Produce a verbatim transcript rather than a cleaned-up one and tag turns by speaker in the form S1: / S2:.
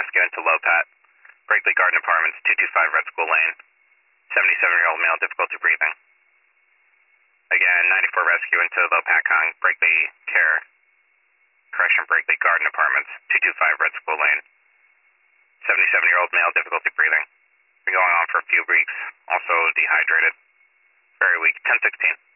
S1: rescue into Lopat, Brakely Garden Apartments, two two five Red School Lane. seventy-seven-year-old male, difficulty breathing. Again, ninety-four rescue into Lopatcong, Brakely Care, correction, Brakely Garden Apartments, two two five Red School Lane. seventy-seven-year-old male, difficulty breathing. Been going on for a few weeks, also dehydrated. Very weak, ten sixteen.